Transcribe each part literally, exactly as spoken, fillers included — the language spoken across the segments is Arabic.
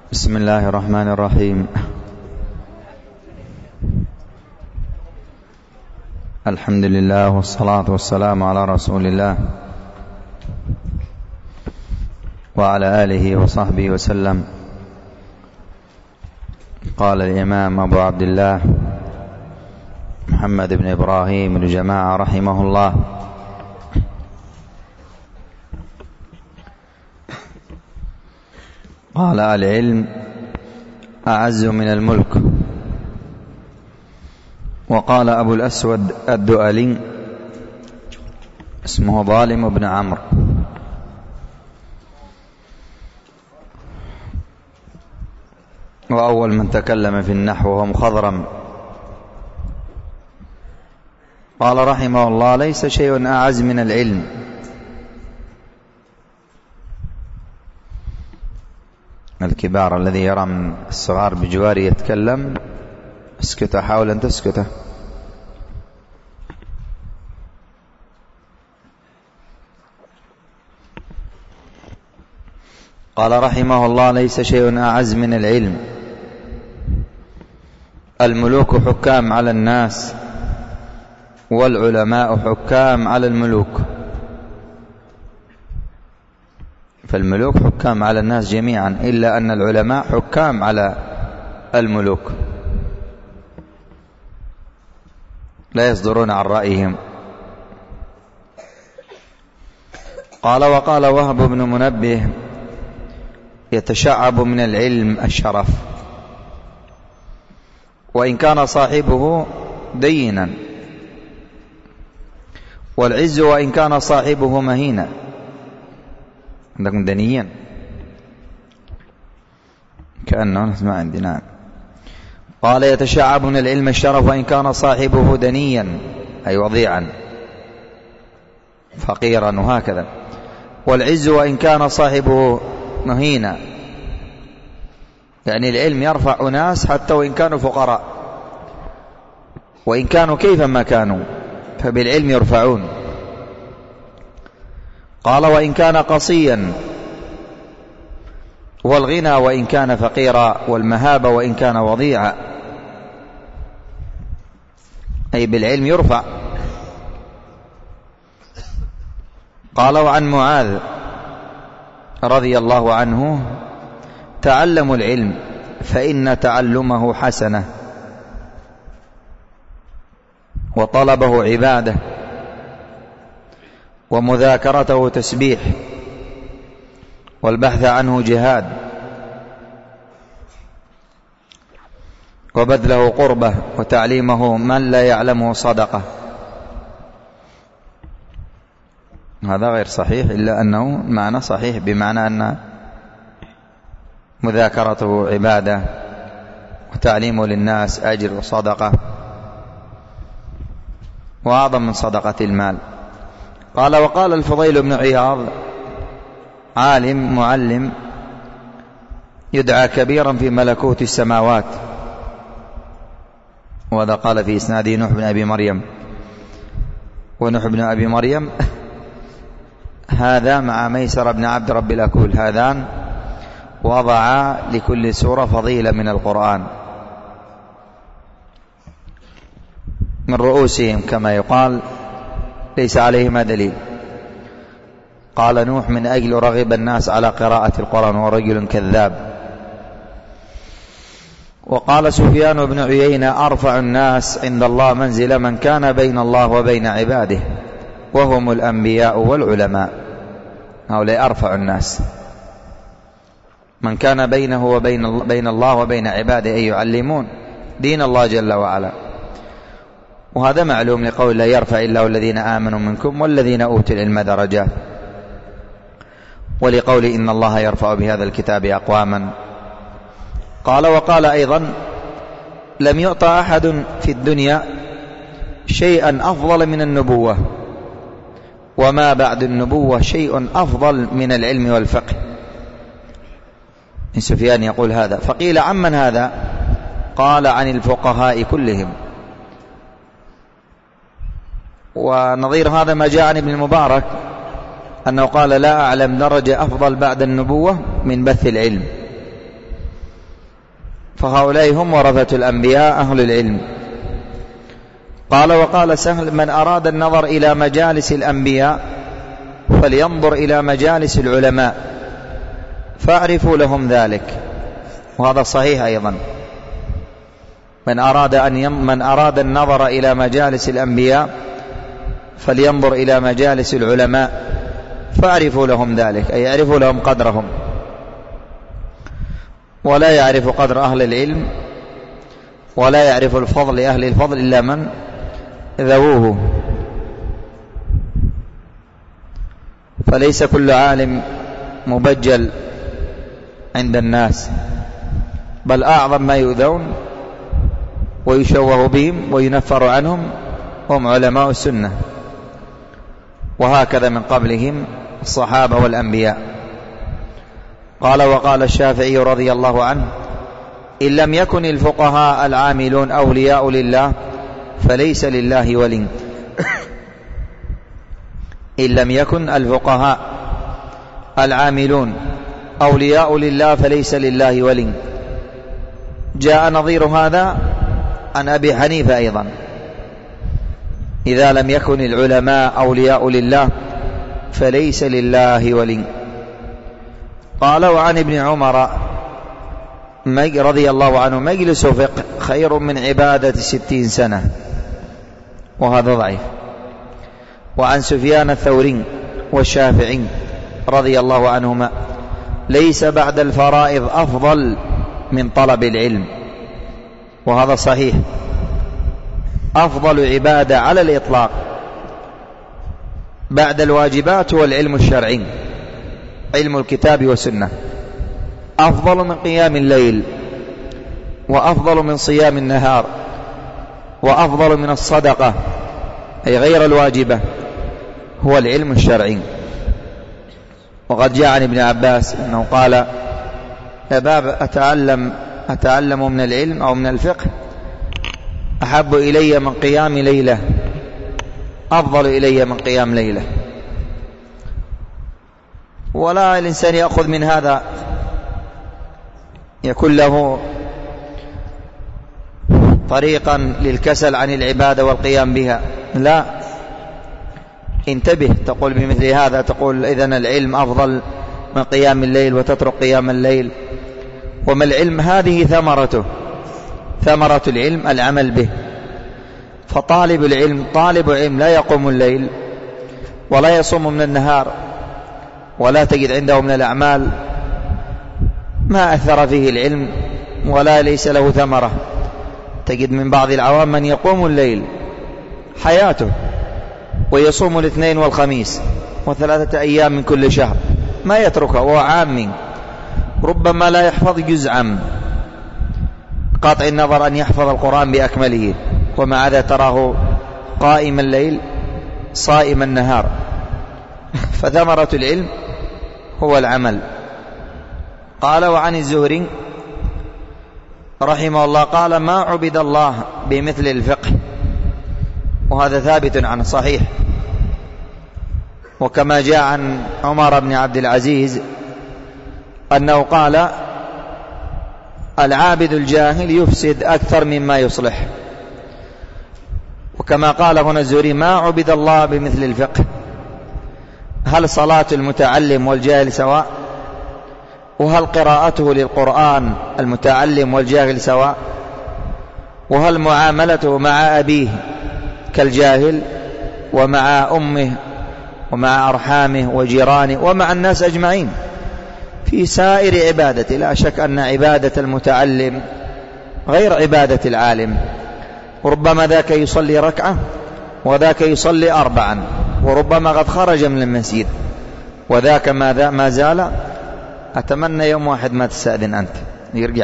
بسم الله الرحمن الرحيم. الحمد لله والصلاة والسلام على رسول الله وعلى آله وصحبه وسلم. قال الإمام أبو عبد الله محمد بن إبراهيم الجماعة رحمه الله: قال: العلم أعز من الملك. وقال أبو الأسود الدؤلي اسمه ظالم بن عمرو: وأول من تكلم في النحو هو مخضرم. قال رحمه الله: ليس شيء أعز من العلم. الكبار الذي يرى من الصغار بجواره يتكلم اسكت، حاول أن تسكته. قال رحمه الله: ليس شيء أعز من العلم. الملوك حكام على الناس، والعلماء حكام على الملوك. فالملوك حكام على الناس جميعا، إلا أن العلماء حكام على الملوك، لا يصدرون عن رأيهم. قال: وقال وهب بن منبه: يتشعب من العلم الشرف، وإن كان صاحبه دينا، والعز وإن كان صاحبه مهينا. عندكم دنيا كأنه ما عندنا. قال: يتشعب من العلم الشرف وإن كان صاحبه دنيا، أي وضيعا فقيرا، وهكذا. والعز وإن كان صاحبه مهينا، يعني العلم يرفع ناس حتى وإن كانوا فقراء، وإن كانوا كيفما كانوا فبالعلم يرفعون. قال: وإن كان قصيا، والغنى وإن كان فقيرا، والمهابة وإن كان وضيعا، أي بالعلم يرفع. قال: وعن معاذ رضي الله عنه: تعلموا العلم فإن تعلمه حسنة، وطلبه عبادة، ومذاكرته تسبيح، والبحث عنه جهاد، وبذله قربة، وتعليمه من لا يعلمه صدقة. هذا غير صحيح، إلا أنه معنى صحيح، بمعنى أن مذاكرته عبادة، وتعليمه للناس أجر وصدقة، وأعظم من صدقة المال. قال: وقال الفضيل بن عياض: عالم معلم يدعى كبيرا في ملكوت السماوات. وهذا قال في إسناده نوح بن أبي مريم. ونوح بن أبي مريم هذا مع ميسر بن عبد رب الأكول، هذان وضع لكل سورة فضيلة من القرآن من رؤوسهم كما يقال، ليس عليهما دليل. قال نوح: من أجل رغب الناس على قراءة القرآن، ورجل كذاب. وقال سفيان بن عيينة: أرفع الناس عند الله منزل من كان بين الله وبين عباده، وهم الأنبياء والعلماء. هؤلاء أرفع الناس، من كان بينه وبين بين الله وبين عباده، أي يعلمون دين الله جل وعلا. وهذا معلوم لقول: لا يرفع الله الذين آمنوا منكم والذين أوتوا العلم درجات، ولقول: إن الله يرفع بهذا الكتاب أقواما. قال: وقال أيضا: لم يعطى أحد في الدنيا شيئا أفضل من النبوة، وما بعد النبوة شيء أفضل من العلم والفقه. سفيان يقول هذا. فقيل: عمن هذا؟ قال: عن الفقهاء كلهم. ونظير هذا ما جاء عن ابن المبارك أنه قال: لا أعلم درجة أفضل بعد النبوة من بث العلم. فهؤلاء هم ورثة الأنبياء أهل العلم. قال وقال سهل: من أراد النظر إلى مجالس الأنبياء فلينظر إلى مجالس العلماء فاعرفوا لهم ذلك. وهذا صحيح أيضا. من أراد أن يم من أراد النظر إلى مجالس الأنبياء فلينظر إلى مجالس العلماء فاعرفوا لهم ذلك، أي يعرفوا لهم قدرهم. ولا يعرف قدر أهل العلم ولا يعرف الفضل لأهل الفضل إلا من ذووه. فليس كل عالم مبجل عند الناس، بل أعظم ما يؤذون ويشوه بهم وينفر عنهم هم علماء السنة، وهكذا من قبلهم الصحابة والأنبياء. قال وقال الشافعي رضي الله عنه: إن لم يكن الفقهاء العاملون أولياء لله فليس لله ولي. إن لم يكن الفقهاء العاملون أولياء لله فليس لله ولي. جاء نظير هذا عن أبي حنيفة أيضا: إذا لم يكن العلماء أولياء لله فليس لله ولي. قال وعن ابن عمر رضي الله عنه: مجلس فقه خير من عبادة ستين سنة، وهذا ضعيف. وعن سفيان الثوري والشافعي رضي الله عنهما: ليس بعد الفرائض أفضل من طلب العلم، وهذا صحيح. أفضل عبادة على الإطلاق بعد الواجبات هو العلم الشرعي، علم الكتاب والسنة. أفضل من قيام الليل، وأفضل من صيام النهار، وأفضل من الصدقة أي غير الواجبة هو العلم الشرعي. وقد جاء عن ابن عباس أنه قال: يا باب أتعلم أتعلم من العلم أو من الفقه أحب إلي من قيام ليلة، أفضل إلي من قيام ليلة. ولا الإنسان يأخذ من هذا يكون له طريقا للكسل عن العبادة والقيام بها، لا، انتبه. تقول بمثل هذا، تقول إذن العلم أفضل من قيام الليل وتترك قيام الليل. وما العلم؟ هذه ثمرته، ثمرة العلم العمل به. فطالب العلم طالب علم لا يقوم الليل ولا يصوم من النهار ولا تجد عنده من الأعمال ما أثر فيه العلم ولا ليس له ثمرة. تجد من بعض العوام من يقوم الليل حياته ويصوم الاثنين والخميس وثلاثة أيام من كل شهر ما يتركه، وهو عامي ربما لا يحفظ جزءا، قاطع النظر أن يحفظ القرآن بأكمله، ومع ذا تراه قائم الليل صائم النهار. فثمرة العلم هو العمل. قال وعن الزهري رحمه الله قال: ما عبد الله بمثل الفقه، وهذا ثابت عنه صحيح. وكما جاء عن عمر بن عبد العزيز أنه قال: العابد الجاهل يفسد أكثر مما يصلح. وكما قال هنا الزهري: ما عبد الله بمثل الفقه. هل صلاة المتعلم والجاهل سواء؟ وهل قراءته للقرآن المتعلم والجاهل سواء؟ وهل معاملته مع أبيه كالجاهل ومع أمه ومع أرحامه وجيرانه ومع الناس أجمعين في سائر عبادته؟ لا شك أن عبادة المتعلم غير عبادة العالم. وربما ذاك يصلي ركعة وذاك يصلي أربعا، وربما قد خرج من المسجد، وذاك ما زال. أتمنى يوم واحد ما تستأذن أنت يرجع.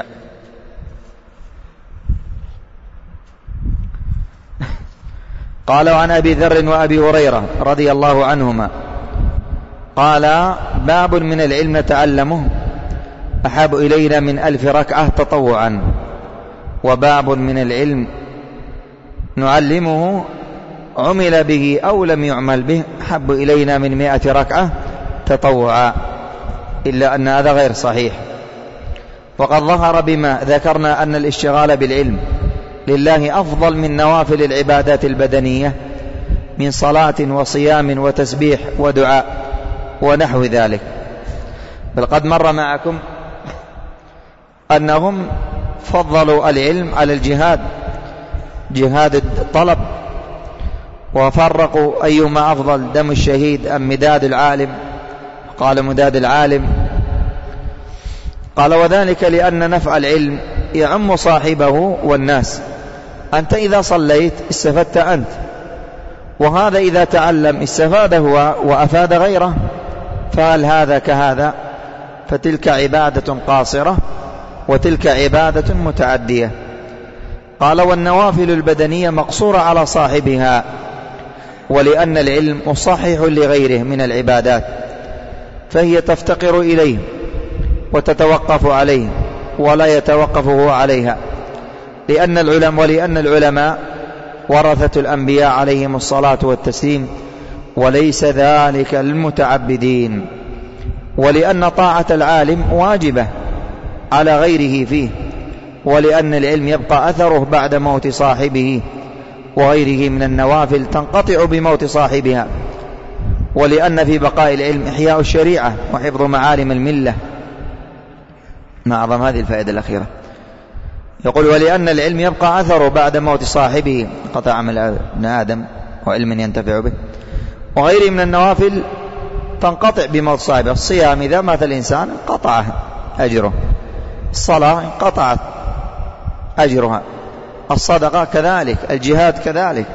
قال عن أبي ذر وأبي هريرة رضي الله عنهما قال: باب من العلم نتعلمه أحب إلينا من ألف ركعة تطوعا، وباب من العلم نعلمه عمل به أو لم يعمل به أحب إلينا من مئة ركعة تطوعا. إلا أن هذا غير صحيح. وقد ظهر بما ذكرنا أن الاشتغال بالعلم لله أفضل من نوافل العبادات البدنية من صلاة وصيام وتسبيح ودعاء ونحو ذلك. بل قد مر معكم أنهم فضلوا العلم على الجهاد، جهاد الطلب، وفرقوا أيما أفضل، دم الشهيد أم مداد العالم؟ قال مداد العالم. قال وذلك لأن نفع العلم يعم صاحبه والناس. أنت إذا صليت استفدت أنت، وهذا إذا تعلم استفاد هو وأفاد غيره، فهل هذا كهذا؟ فتلك عبادة قاصرة وتلك عبادة متعدية. قال والنوافل البدنية مقصورة على صاحبها، ولأن العلم مصحح لغيره من العبادات، فهي تفتقر إليه وتتوقف عليه ولا يتوقف هو عليها، لأن العلماء ولأن العلماء ورثة الأنبياء عليهم الصلاة والتسليم، وليس ذلك للمتعبدين، ولأن طاعة العالم واجبة على غيره فيه، ولأن العلم يبقى أثره بعد موت صاحبه، وغيره من النوافل تنقطع بموت صاحبها، ولأن في بقاء العلم إحياء الشريعة وحفظ معالم الملة. ما أعظم هذه الفائدة الأخيرة. يقول ولأن العلم يبقى أثره بعد موت صاحبه، قطع عمل ابن آدم وعلم ينتفع به، وغيره من النوافل تنقطع بموت صاحبه. الصيام إذا مات الإنسان انقطع أجره، الصلاة انقطعت أجرها، الصدقة كذلك، الجهاد كذلك.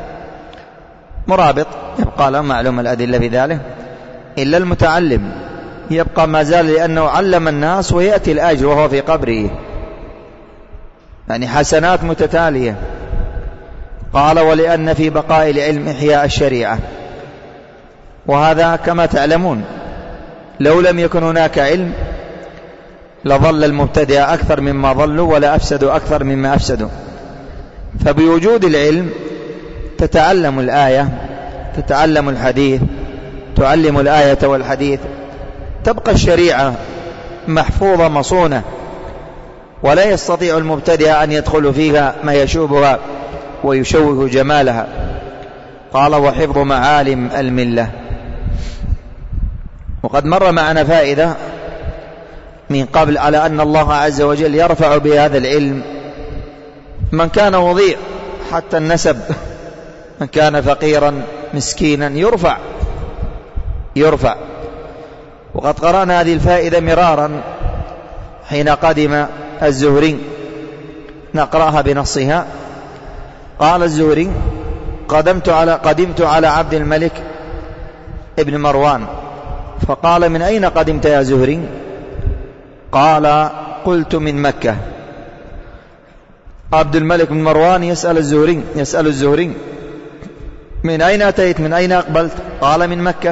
مرابط يبقى له معلوم الأدلة في ذلك، إلا المتعلم يبقى ما زال لأنه علم الناس ويأتي الأجر وهو في قبره، يعني حسنات متتالية. قال ولأن في بقاء العلم إحياء الشريعة، وهذا كما تعلمون لو لم يكن هناك علم لظل المبتدئ أكثر مما ظلوا ولا أفسدوا أكثر مما أفسدوا. فبوجود العلم تتعلم الآية، تتعلم الحديث، تعلم الآية والحديث، تبقى الشريعة محفوظة مصونة، ولا يستطيع المبتدئ أن يدخل فيها ما يشوبها ويشوه جمالها. قال وحفظ معالم الملة. وقد مر معنا فائدة من قبل على أن الله عز وجل يرفع بهذا العلم من كان وضيع حتى النسب، من كان فقيرا مسكينا يرفع يرفع وقد قرأنا هذه الفائدة مرارا حين قدم الزهري، نقرأها بنصها. قال الزهري قدمت على, قدمت على عبد الملك ابن مروان، فقال من أين قدمت يا زهري؟ قال قلت من مكة. عبد الملك بن مروان يسأل الزهري يسأل الزهري من أين أتيت، من أين أقبلت؟ قال من مكة.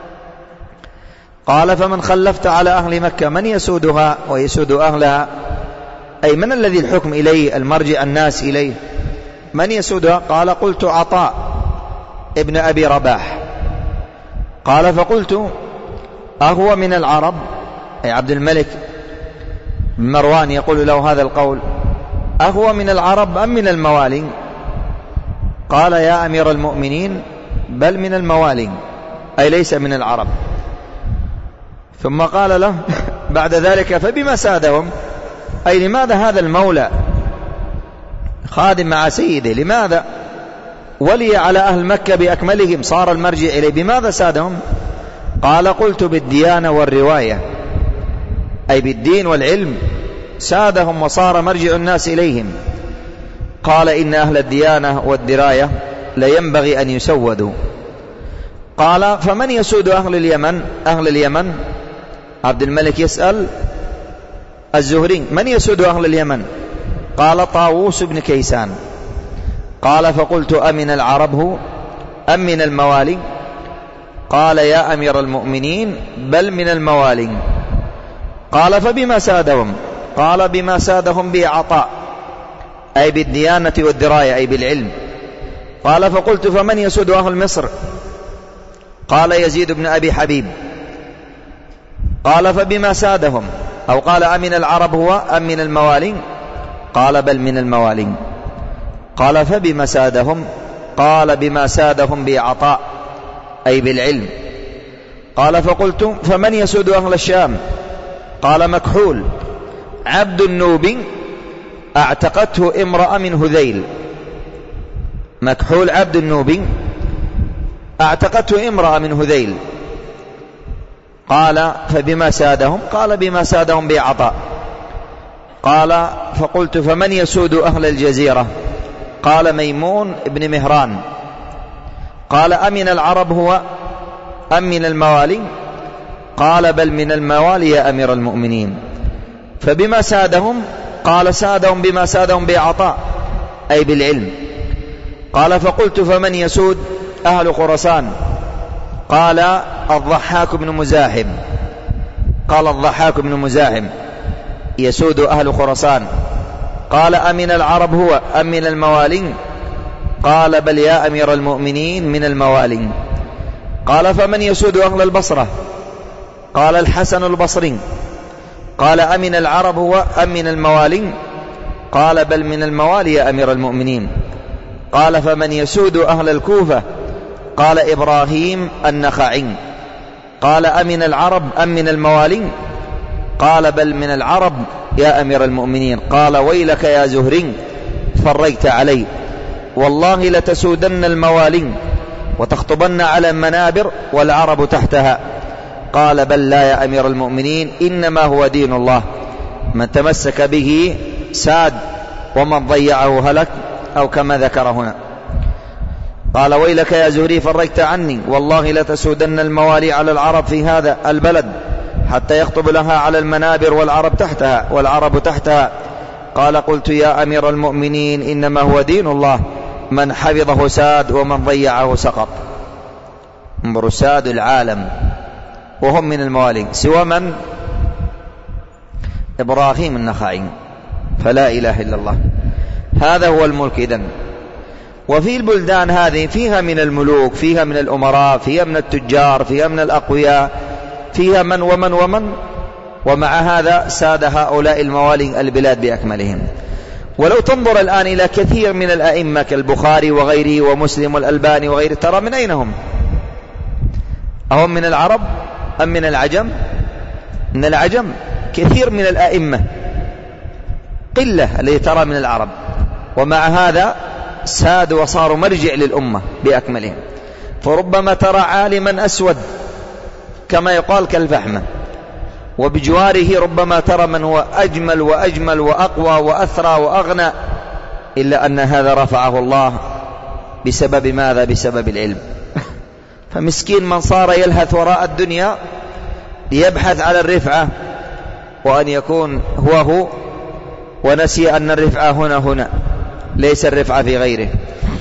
قال فمن خلفت على أهل مكة من يسودها ويسود أهلها؟ أي من الذي الحكم إليه، المرجع الناس إليه، من يسودها؟ قال قلت عطاء ابن أبي رباح. قال فقلت أهو من العرب؟ أي عبد الملك بن مروان يقول له هذا القول، أهو من العرب أم من الموالي؟ قال يا أمير المؤمنين بل من الموالي، أي ليس من العرب. ثم قال له بعد ذلك فبما سادهم، أي لماذا هذا المولى خادم مع سيده، لماذا ولي على أهل مكة بأكملهم صار المرجع إليه، بماذا سادهم؟ قال قلت بالديانة والرواية، أي بالدين والعلم سادهم وصار مرجع الناس إليهم. قال إن أهل الديانة والدراية لينبغي أن يسودوا. قال فمن يسود أهل اليمن؟ أهل اليمن عبد الملك يسأل الزهري من يسود أهل اليمن؟ قال طاووس بن كيسان. قال فقلت أمن العرب هو أم من الموالي؟ قال يا أمير المؤمنين بل من الموالي. قال فبما سادهم؟ قال بما سادهم به عطاء، أي بالديانة والدراية، أي بالعلم. قال فقلت فمن يسود أهل مصر؟ قال يزيد بن أبي حبيب. قال فبما سادهم؟ أو قال أمن العرب هو أم من الموالين؟ قال بل من الموالين. قال فبما سادهم؟ قال بما سادهم بعطاء أي بالعلم. قال فقلت فمن يسود أهل الشام؟ قال مكحول عبد النوب اعتقته امرأة من هذيل. مكحول عبد النوب اعتقته امرأة من هذيل. قال فبما سادهم؟ قال بما سادهم بعطاء. قال فقلت فمن يسود أهل الجزيرة؟ قال ميمون ابن مهران. قال أمن العرب هو أم من الموالي؟ قال بل من الموالي يا أمير المؤمنين. فبما سادهم؟ قال سادهم بما سادهم بعطاء أي بالعلم. قال فقلت فمن يسود أهل خراسان؟ قال الضحاك بن مزاحم. قال الضحاك بن مزاحم يسود أهل خراسان. قال أمن العرب هو أم من الموالين؟ قال بل يا أمير المؤمنين من الموالين. قال فمن يسود أهل البصرة؟ قال الحسن البصري. قال أمن العرب هو أم من الموالين؟ قال بل من الموالي يا أمير المؤمنين. قال فمن يسود أهل الكوفة؟ قال إبراهيم النخعي. قال أمن العرب أم من الموالين؟ قال بل من العرب يا أمير المؤمنين. قال ويلك يا زهري فريت علي، والله لتسودن الموالين وتخطبن على المنابر والعرب تحتها. قال بل لا يا أمير المؤمنين، إنما هو دين الله، من تمسك به ساد ومن ضيعه هلك، أو كما ذكر هنا. قال ويلك يا زهري فرجت عني، والله لتسودن الموالي على العرب في هذا البلد حتى يخطب لها على المنابر والعرب تحتها والعرب تحتها. قال قلت يا أمير المؤمنين إنما هو دين الله، من حفظه ساد ومن ضيعه سقط. انظروا ساد العالم وهم من الموالي، سوى من؟ إبراهيم النخعي. فلا إله إلا الله. هذا هو الملك إذن. وفي البلدان هذه فيها من الملوك، فيها من الأمراء، فيها من التجار، فيها من الأقوياء، فيها من ومن ومن، ومع هذا ساد هؤلاء الموالي البلاد بأكملهم. ولو تنظر الآن إلى كثير من الأئمة كالبخاري وغيره ومسلم والألباني وغيره، ترى من أين هم؟ أهم من العرب أم من العجم؟ من العجم. كثير من الأئمة قلة التي ترى من العرب، ومع هذا سادوا وصاروا مرجع للأمة بأكملهم. فربما ترى عالما أسود كما يقال كالفحمة، وبجواره ربما ترى من هو أجمل وأجمل وأقوى وأثرى وأغنى، إلا أن هذا رفعه الله بسبب ماذا؟ بسبب العلم. فمسكين من صار يلهث وراء الدنيا ليبحث على الرفعة، وأن يكون هو هو ونسي أن الرفعة هنا هنا، ليس الرفعة في غيره.